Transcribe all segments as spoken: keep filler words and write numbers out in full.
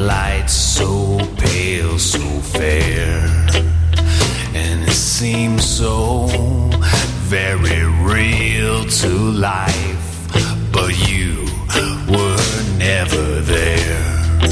light so pale, so fair, and it seemed so very real to life, but you were never there.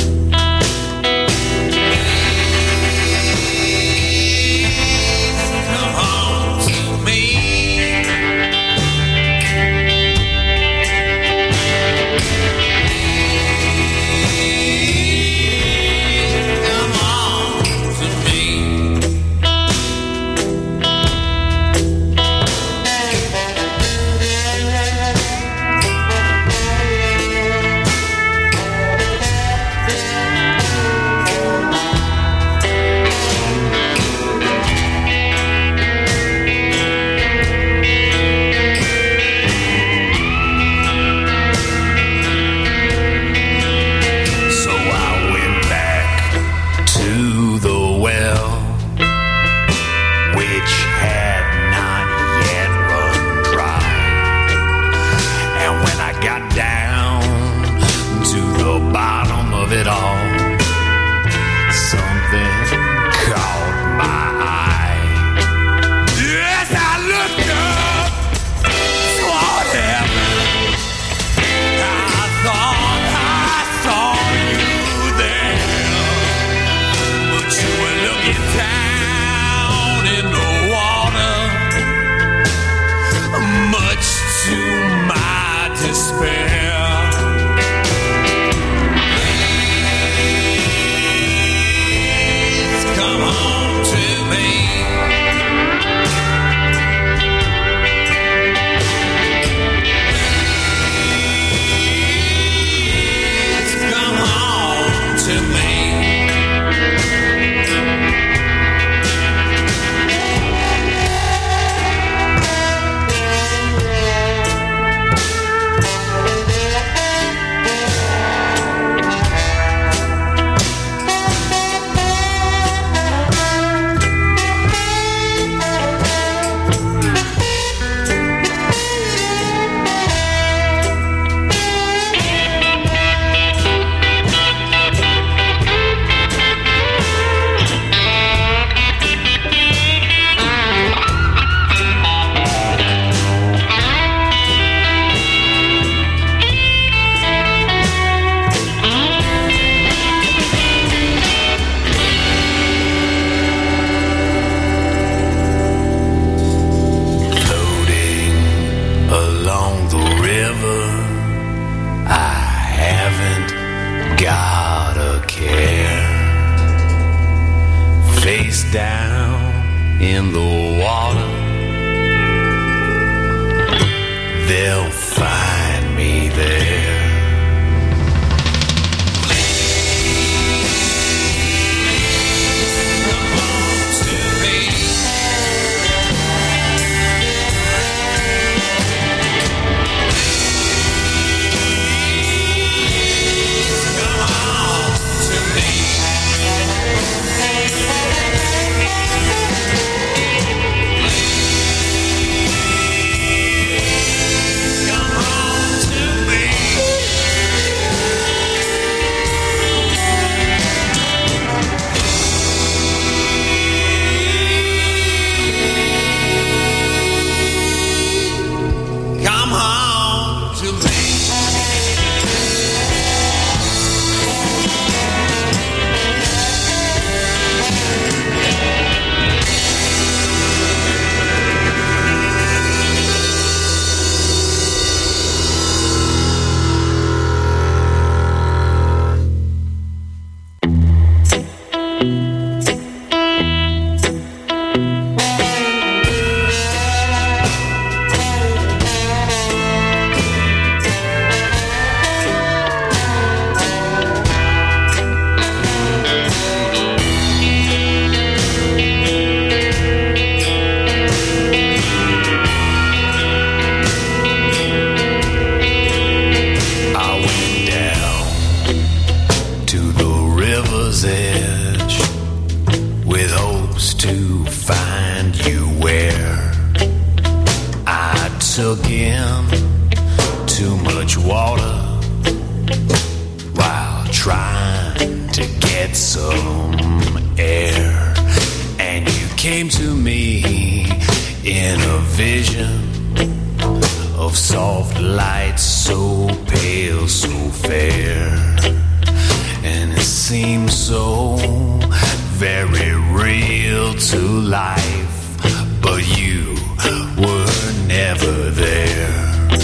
took in too much water while trying to get some air. And you came to me in a vision of soft light, so pale, so fair. And it seemed so very real to life, but you were never there.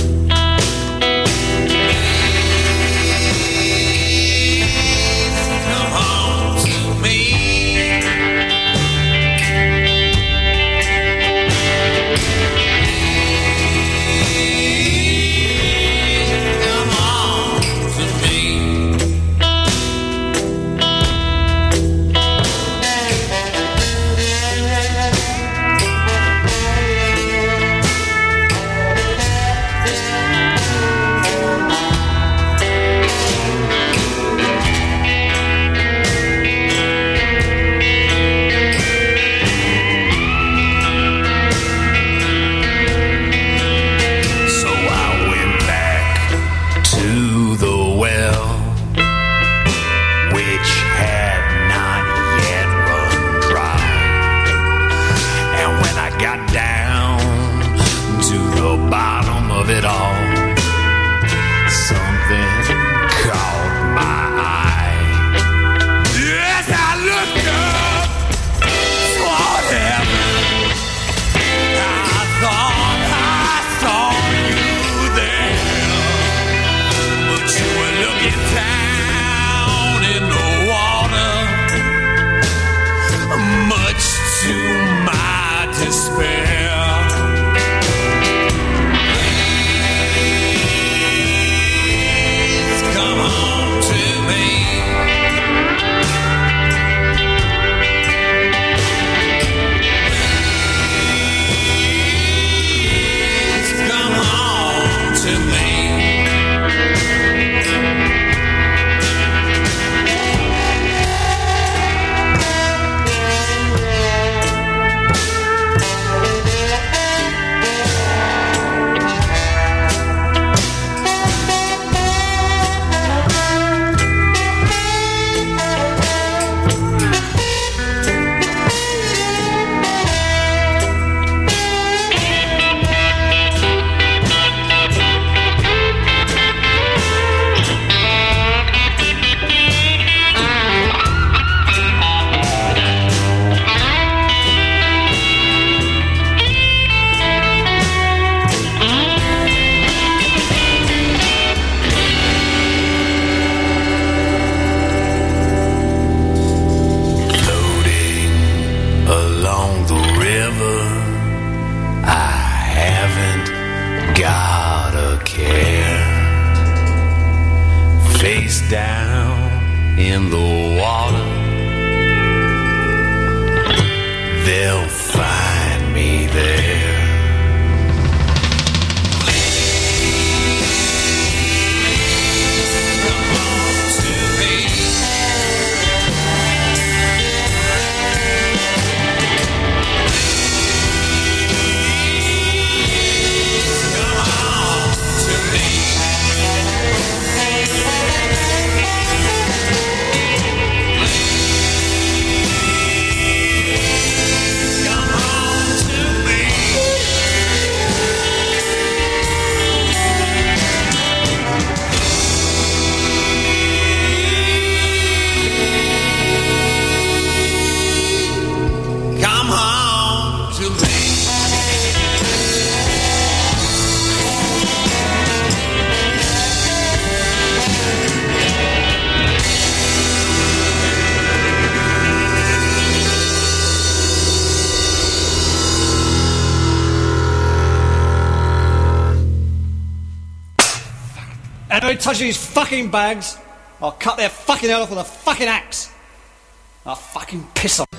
Anybody touches these fucking bags, I'll cut their fucking head off with a fucking axe. I'll fucking piss on.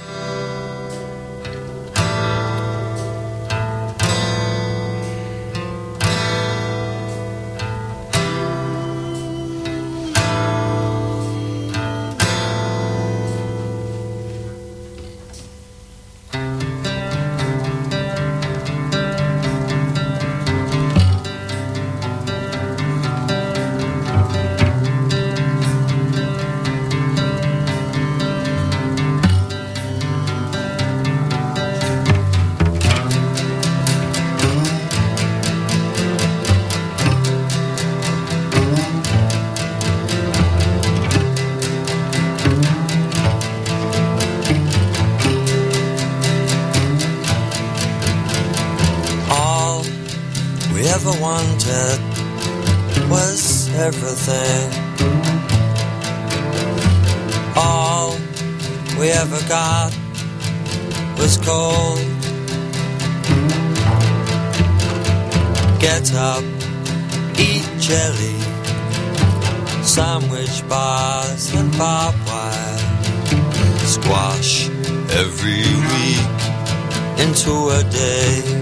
we ever wanted was everything. All we ever got was cold. Get up, eat jelly, sandwich bars and barbed wire. Squash every week into a day.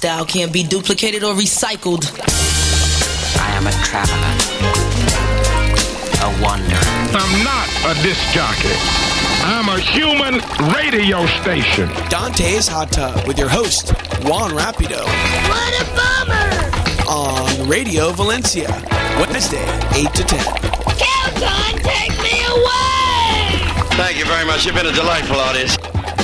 style can't be duplicated or recycled. I am a traveler, a wanderer. I'm not a disc jockey. I'm a human radio station. Dante's Hot Tub with your host, Juan Rapido. What a bummer! On Radio Valencia, Wednesday, eight to ten. Kelton, take me away! Thank you very much. You've been a delightful audience.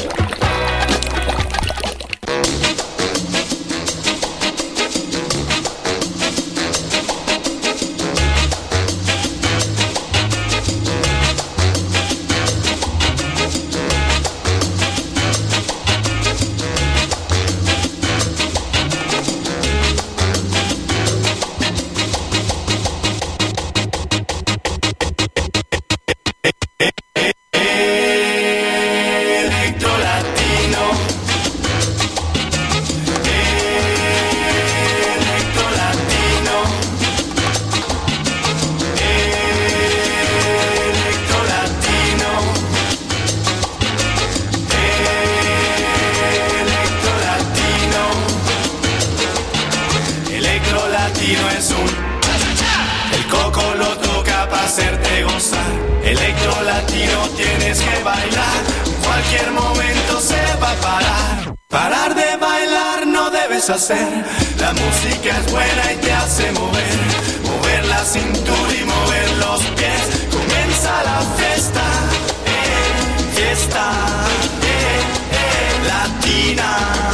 Hacer. La música es buena y te hace mover, mover la cintura y mover los pies. Comienza la fiesta, eh, fiesta eh, eh, latina.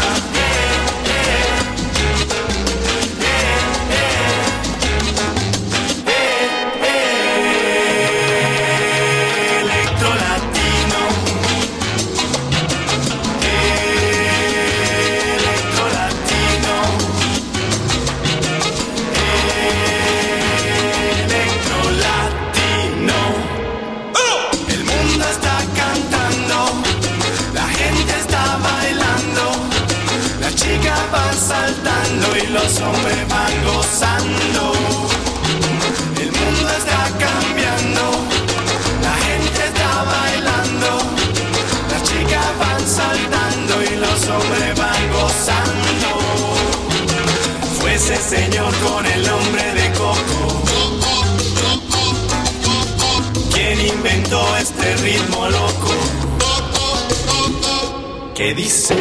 Y los hombres van gozando. El mundo está cambiando, la gente está bailando, las chicas van saltando y los hombres van gozando. Fue ese señor con el nombre de Coco quien inventó este ritmo loco que dice: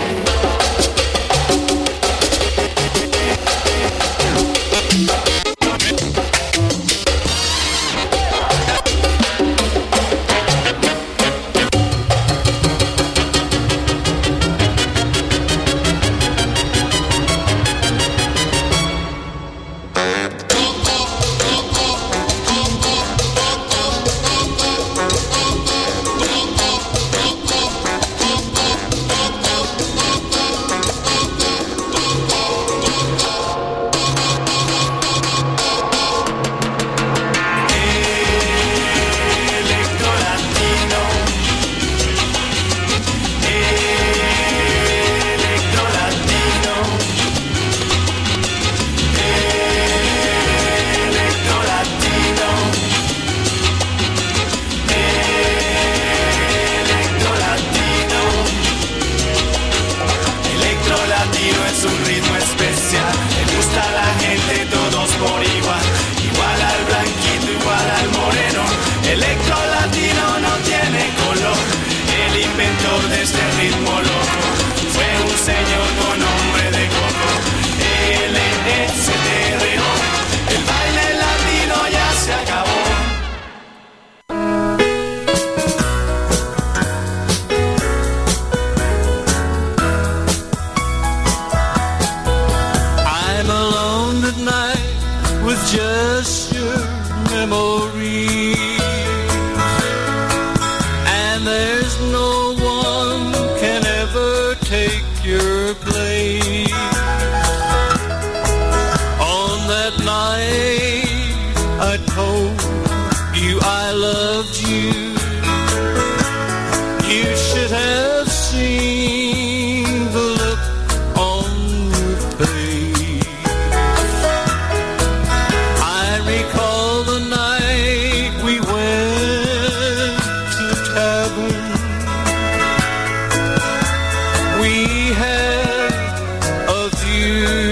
We had a view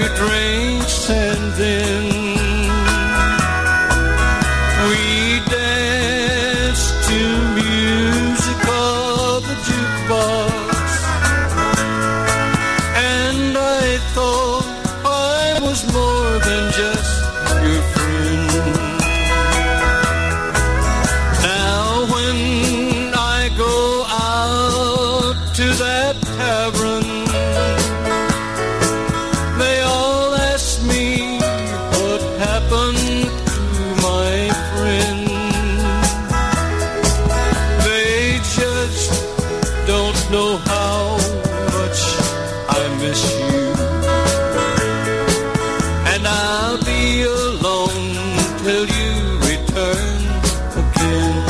then. We danced to music of the jukebox, and I thought I was more than just your friend. Now when I go out to that tavern, they all ask me what happened to my friend. They just don't know how much I miss you, and I'll be alone till you return again.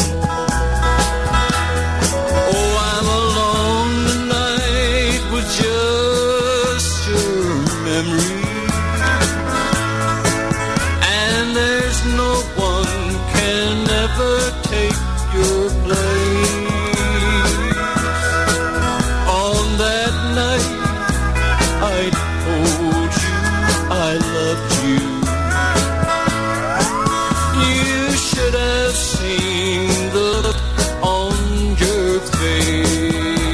Oh, I'm alone tonight with just your memory, and there's no one can ever take your place. On that night I told you I loved you. You should have seen the look on your face.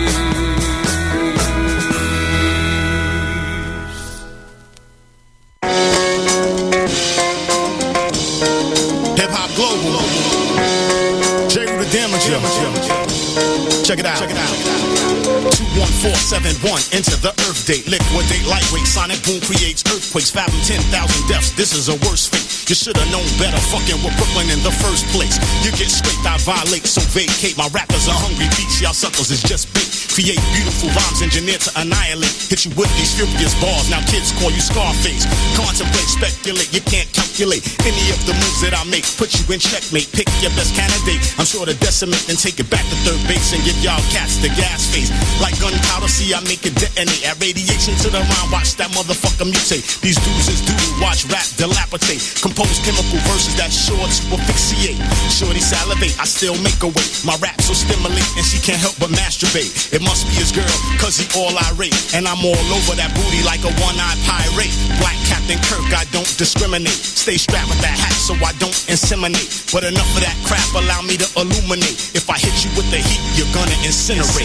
Hip Hop Global. J. the Damager. Check it out. Check it out. two one four seven one, enter the Earth date. Liquidate lightweight. Sonic boom creates earthquakes. Fathom ten thousand deaths. This is a worse fate. You should have known better, fucking with Brooklyn in the first place. You get scraped, I violate, so vacate. My rappers are hungry beats, y'all suckers is just bait. Create beautiful rhymes, engineered to annihilate. Hit you with these furious bars, now kids call you Scarface. Contemplate, speculate, you can't calculate any of the moves that I make. Put you in checkmate, pick your best candidate. I'm sure to decimate and take it back to third base and give y'all cats the gas face. Like gunpowder, see I make it detonate. Add radiation to the rhyme, watch that motherfucker mutate. These dudes is doo, watch rap dilapidate. Compose chemical verses that sure to asphyxiate. Shorty salivate, I still make her wait. My raps will stimulate and she can't help but masturbate. It must be his girl, cause he all irate. And I'm all over that booty like a one-eyed pirate. Black Captain Kirk, I don't discriminate. Stay strapped with that hat so I don't inseminate. But enough of that crap, allow me to illuminate. If I hit you with the heat, you're gonna incinerate.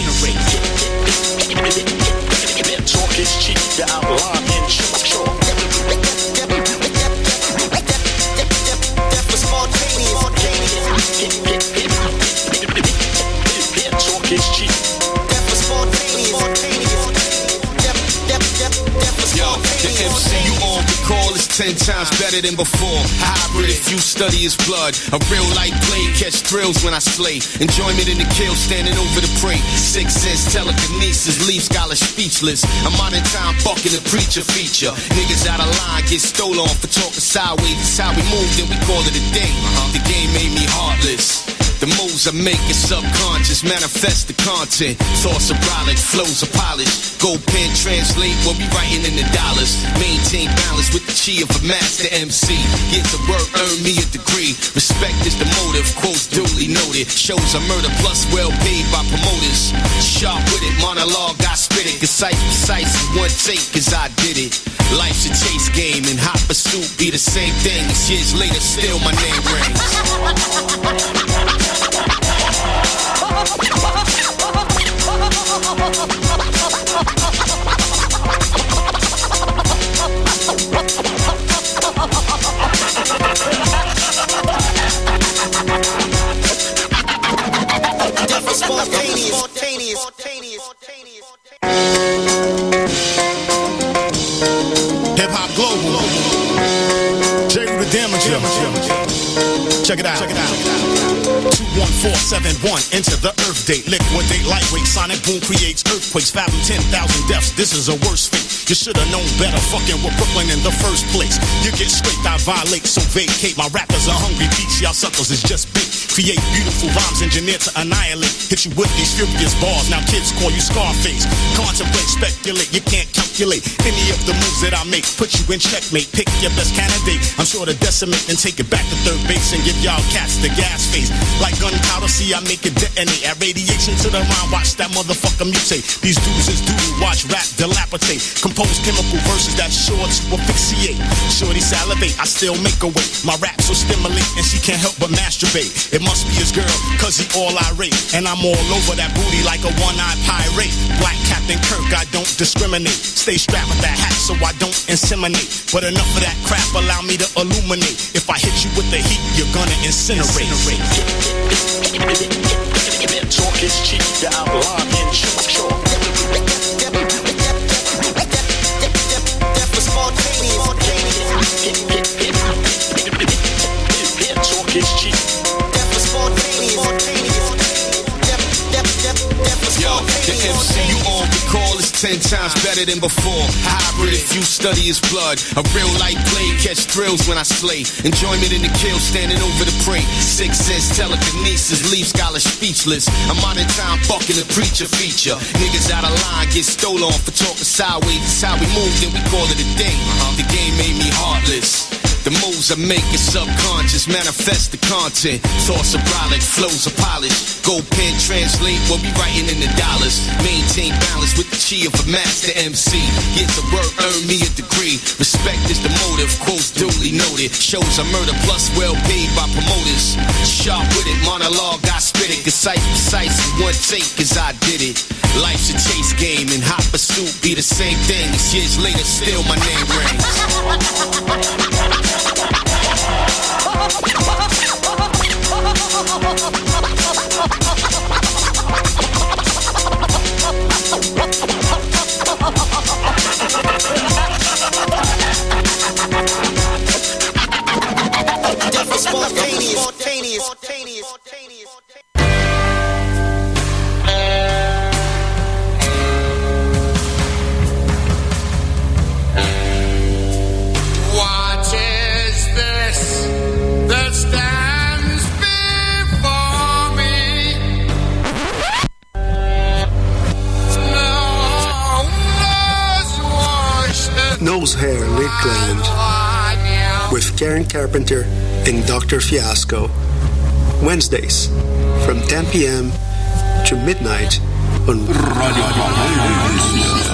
Talk is cheap, the outline and short, short. Talk is cheap. Yo, the M C you all recall is ten times better than before. Hybrid if you study his blood. A real life blade, catch thrills when I slay. Enjoyment in the kill, standing over the prey. Six sense, telekinesis, leave scholars speechless. A modern time fucking the preacher feature. Niggas out of line get stolen on for talking sideways. It's how we move, then we call it a day. The game made me heartless. The moves I make is subconscious, manifest the content. Thoughts are brolic, flows are polished. Gold pen translate what we writing in the dollars. Maintain balance with the chi of a master M C. Get to work, earn me a degree. Respect is the motive, quotes duly noted. Shows a murder plus well paid by promoters. Sharp with it, monologue I spit it. Concise, precise, one take cause I did it. Life's a chase game and hot pursuit be the same thing. Years later, still my name rings. Hip Hop Global. J. the Damager. Check it out. Check it out. two one four seven one, enter the Earth date. Liquidate lightweight. Sonic boom creates earthquakes. Fathom ten thousand deaths. This is a worse fate. You should have known better, fucking with Brooklyn in the first place. You get scraped, I violate, so vacate. My rappers are hungry beats, y'all suckers is just bait. Create beautiful rhymes, engineered to annihilate. Hit you with these furious bars, now kids call you Scarface. Contemplate, speculate, you can't calculate any of the moves that I make. Put you in checkmate, pick your best candidate. I'm sure to decimate and take it back to third base and and give y'all cats the gas face. Like gunpowder, see I make it detonate. Add radiation to the rhyme, watch that motherfucker mutate. These dudes is doo, watch rap dilapidate. Compose chemical verses that shorts will asphyxiate. Shorty salivate, I still make her wait. My raps will stimulate and she can't help but masturbate. It must be his girl, cause he all irate. And I'm all over that booty like a one-eyed pirate. Black Captain Kirk, I don't discriminate. Stay strapped with that hat so I don't inseminate. But enough of that crap, allow me to illuminate. If I hit you with the heat, you're gonna incinerate. Talk is cheap, the outline in short, short. Talk is cheap. Yo, the M C you all recall is ten times better than before. Hybrid if you study his blood. A real light play, catch thrills when I slay. Enjoyment in the kill, standing over the prey. Six sense, telekinesis, leave scholars speechless. I'm on in time, fucking the preacher feature. Niggas out of line, get stolen for talking sideways. It's how we moved and we call it a day. The game made me heartless. The moves I make is subconscious, manifest the content. Source of brolic, flows of polish. Gold pen translate what we writing in the dollars. Maintain balance with the chi of a master M C. Years of work earn me a degree. Respect is the motive, quotes duly noted. Shows I murder plus well paid by promoters. Sharp with it, monologue I spit it. Concise, precise in one take cause I did it. Life's a chase game and hot pursuit be the same thing. As years later still my name rings. Spontaneous, spontaneous, spontaneous, spontaneous. What is this that stands before me? No Nose Hair Lakeland with Karen Carpenter and Doctor Fiasco. Wednesdays from ten p.m. to midnight on Radio Valencia.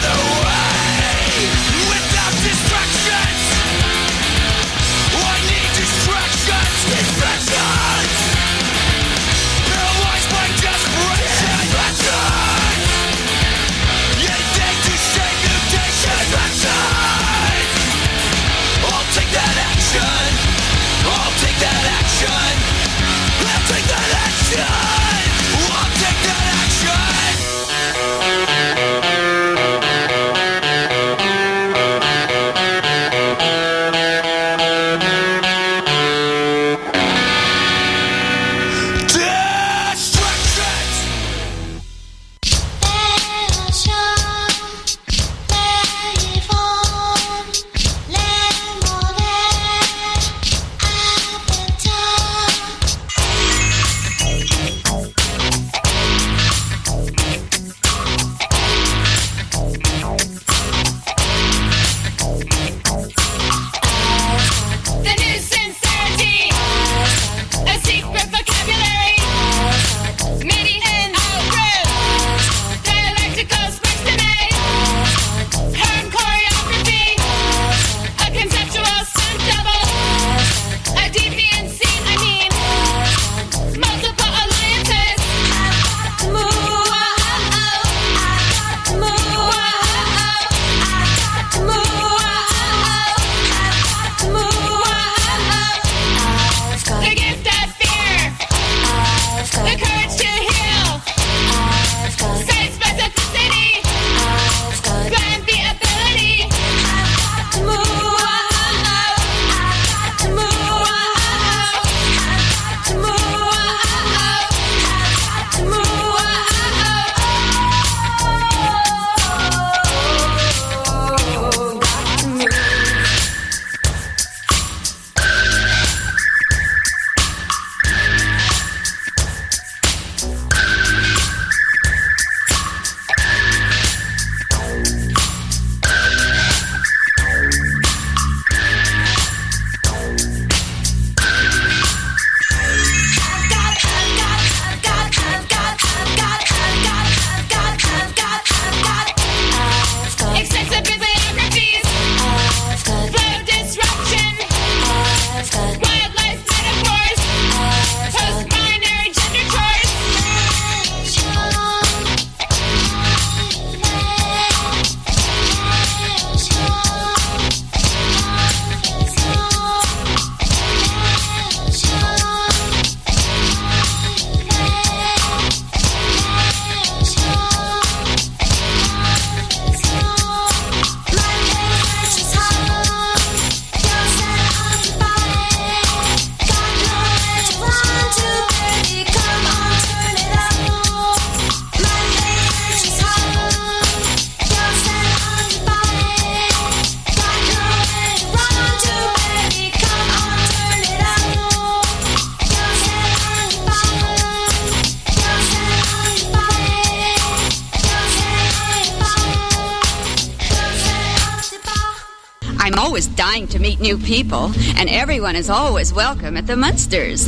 I'm always dying to meet new people, and everyone is always welcome at the Munsters.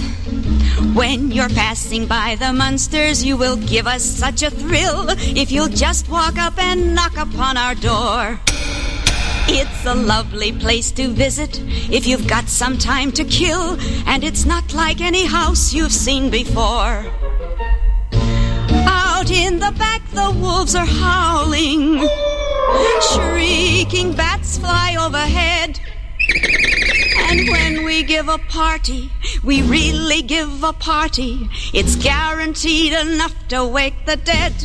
When you're passing by the Munsters, you will give us such a thrill if you'll just walk up and knock upon our door. It's a lovely place to visit if you've got some time to kill, and it's not like any house you've seen before. Out in the back, the wolves are howling. Shrieking bats fly overhead. And when we give a party, we really give a party. It's guaranteed enough to wake the dead.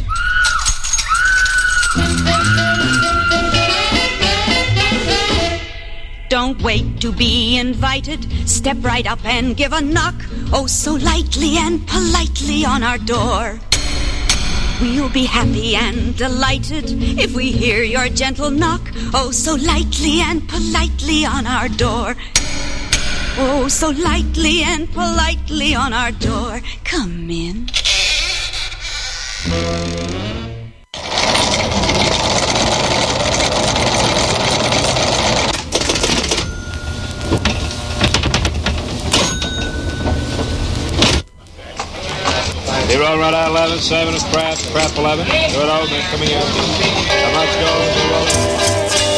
Don't wait to be invited. Step right up and give a knock. Oh, so lightly and politely on our door. We'll be happy and delighted if we hear your gentle knock. Oh, so lightly and politely on our door. Oh, so lightly and politely on our door. Come in. They run right out eleven, seven of crap, crap eleven. Good old man coming in. How much goes?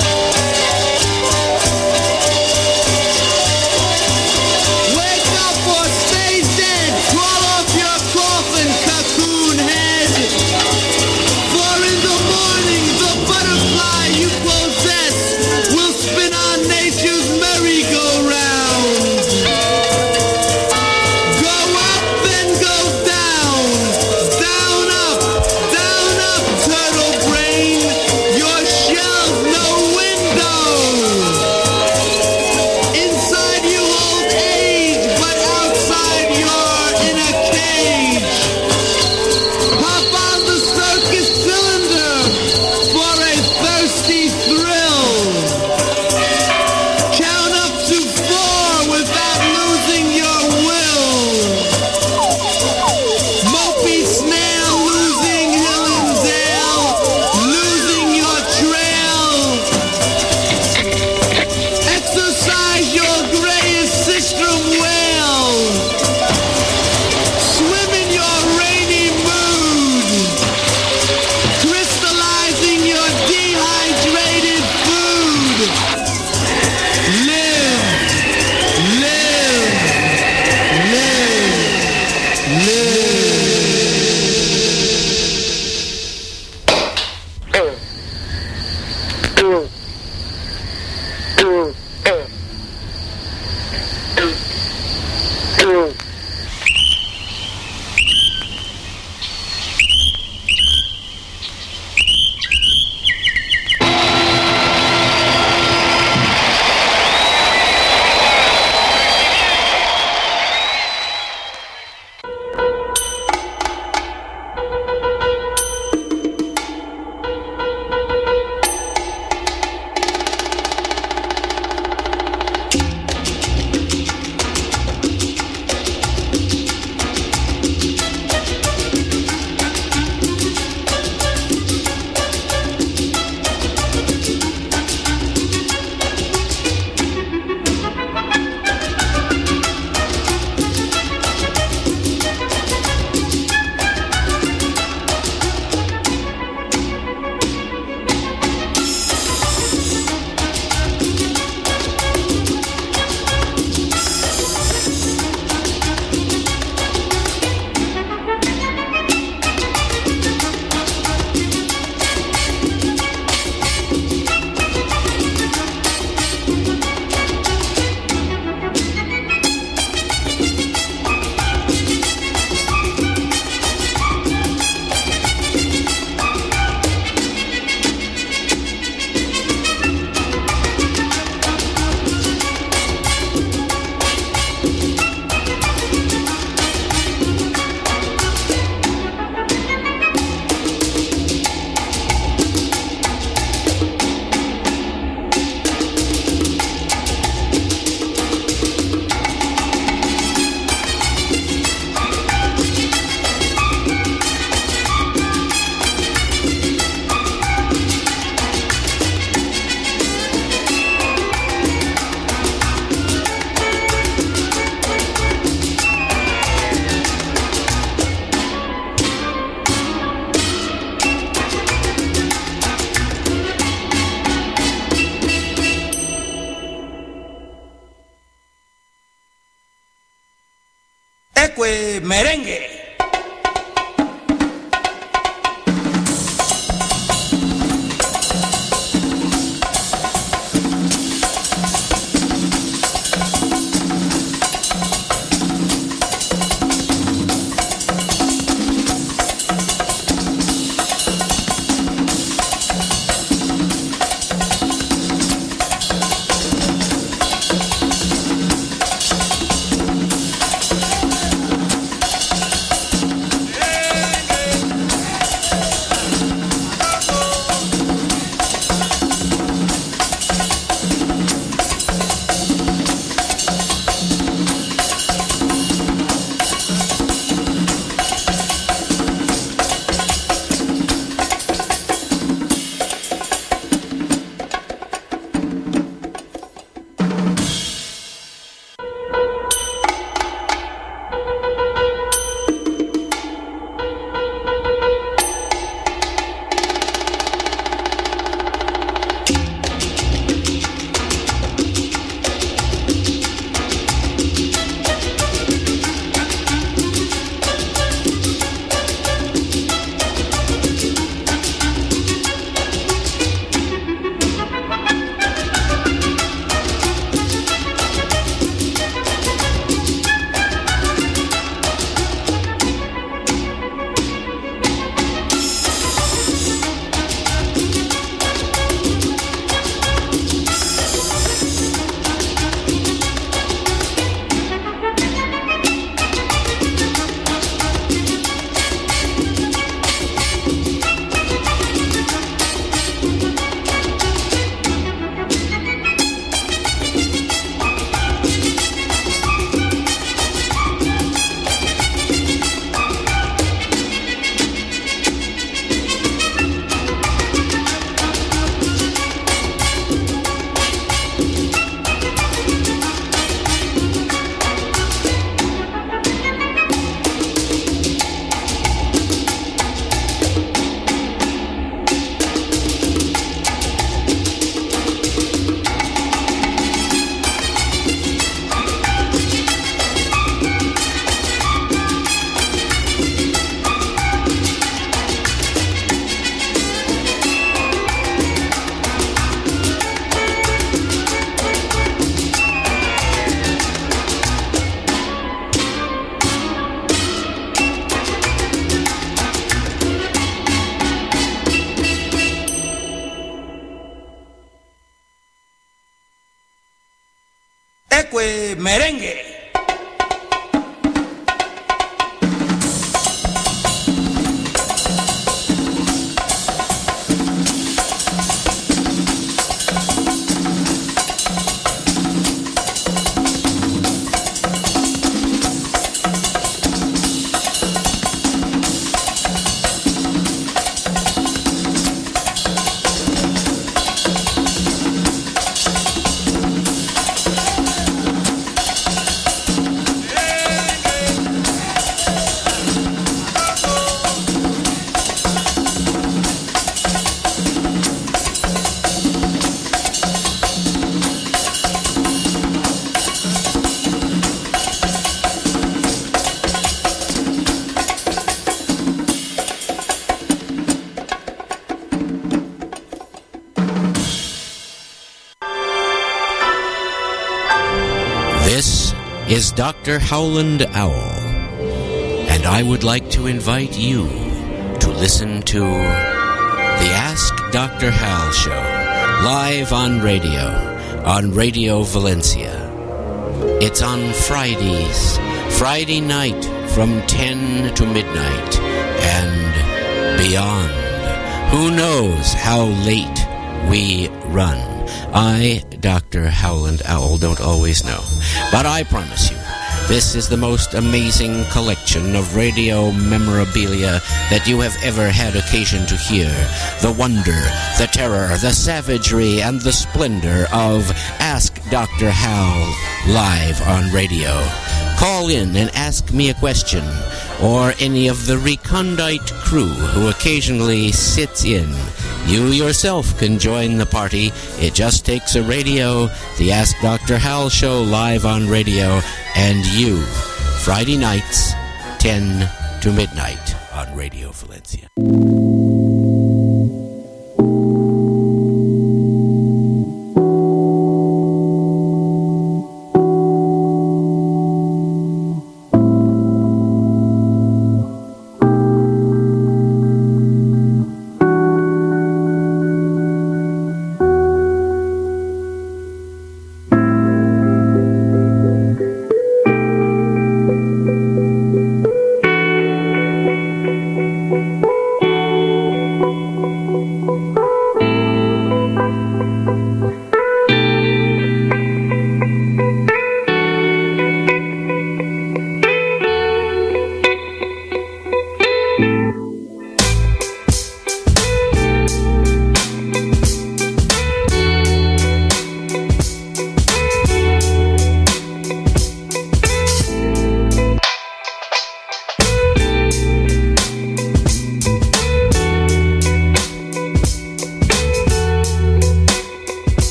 Wake up or stay dead. Crawl off your coffin, cocoon head. For in the morning, the butterfly you possess will spin on nature's merry-go-round. Go up and go down. Down, up, down, up, turtle brain. Your shell's no window. Inside you old age, but outside you're in a cage. Pop on the circus cylinder for a thirsty thrill. Count up to four without losing your will. Mopey snail losing hill and dale, losing your trail. Exercise your grayest sistrum well. Swim in your rainy mood, crystallizing your dehydrated food. Live, live, live, live. Ecue merengue. Eque Merengue. Is Doctor Howland Owl, and I would like to invite you to listen to the Ask Doctor Hal show, live on radio, on Radio Valencia. It's on Fridays, Friday night from ten to midnight, and beyond. Who knows how late we run? I, Doctor Howland Owl, don't always know. But I promise you, this is the most amazing collection of radio memorabilia that you have ever had occasion to hear. The wonder, the terror, the savagery, and the splendor of Ask Doctor Hal live on radio. Call in and ask me a question, or any of the recondite crew who occasionally sits in. You yourself can join the party. It just takes a radio, the Ask Doctor Hal show live on radio, and you. Friday nights, ten to midnight on Radio Valencia.